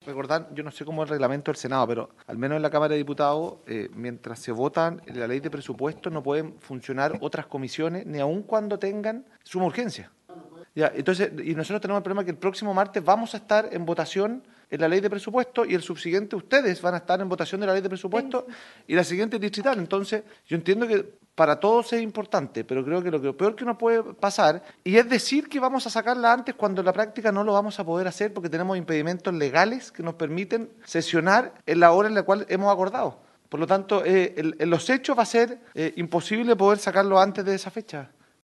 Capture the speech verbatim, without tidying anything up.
recordar, yo no sé cómo es el reglamento del Senado, pero al menos en la Cámara de Diputados, eh, mientras se votan la ley de presupuesto, no pueden funcionar otras comisiones, ni aun cuando tengan suma urgencia. Ya, entonces, y nosotros tenemos el problema que el próximo martes vamos a estar en votación en la ley de presupuesto y el subsiguiente ustedes van a estar en votación de la ley de presupuesto y la siguiente distrital. Entonces, yo entiendo que para todos es importante, pero creo que lo que peor que nos puede pasar, y es decir que vamos a sacarla antes cuando en la práctica no lo vamos a poder hacer porque tenemos impedimentos legales que nos permiten sesionar en la hora en la cual hemos acordado. Por lo tanto, eh, en, en los hechos va a ser eh, imposible poder sacarlo antes de esa fecha.